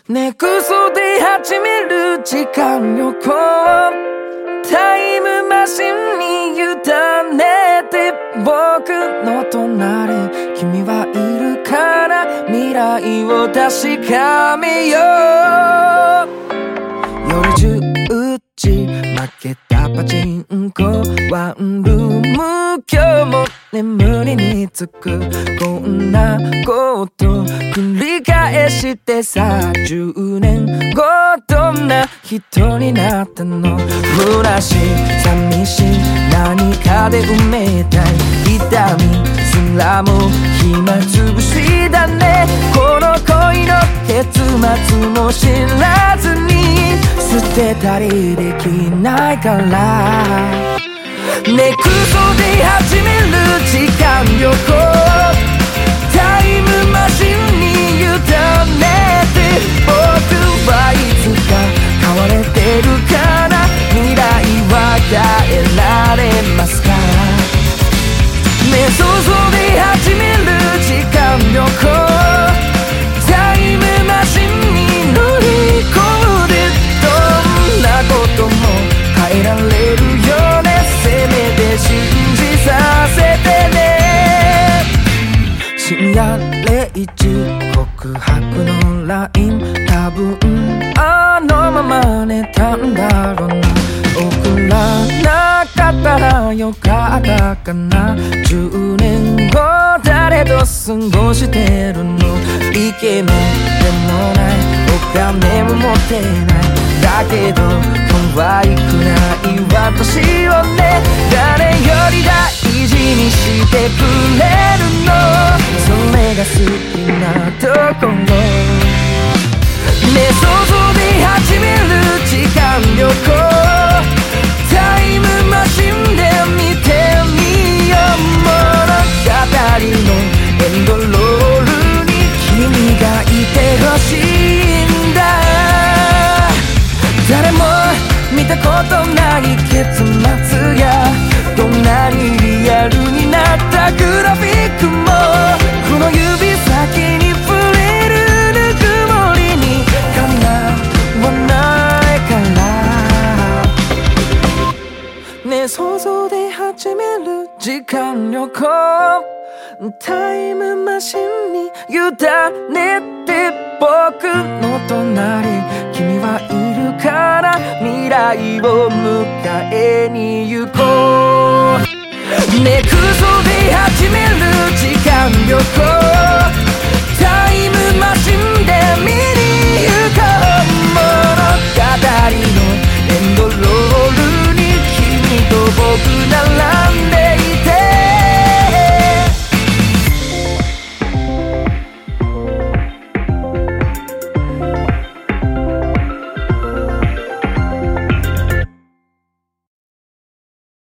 根こそで始める時間旅行、タイムマシンに委ねて、僕の隣君はいるから未来を確かめよう。夜10時負けたパチンコワンルーム、今日も眠りにつく。こんなこと繰り返してさ、10年後どんな人になったの。虚しい寂しい何かで埋めたい痛みすらも暇つぶしだね。この恋の結末も知らずに捨てたりできないから、根こそで始める時間旅行、タイムマシンに委ねて、僕はいつか変われてるから、未来は変えられますか。ね、想像で始める時間旅行、タイムマシンに乗り込んで、どんなことも変えられるよね。せめて信じさせてね。深夜0時告白の LINE、 多分あのまま寝たんだろうな。送らなかったらよかったかな。10年後誰と過ごしてるの。イケメンでもないお金も持ってない、だけど可愛くない私をね、誰より大事にしてくれるの。それが好きなところね。想像で始める時間旅行、タイムマシンで見てみよう。物語のエンドロールに君がいてほしいんだ。誰も見たことない結末や、どんなにリアルになったグラフィックも、この指先に触れるぬくもりにかなわないからね。想像で始める時間旅行、タイムマシンに委ねて、僕の隣君はいるから未来を迎えに行こう。根こそで始める時間旅行、タイムマシンで見に行こう。物語のエンドロールに君と僕なら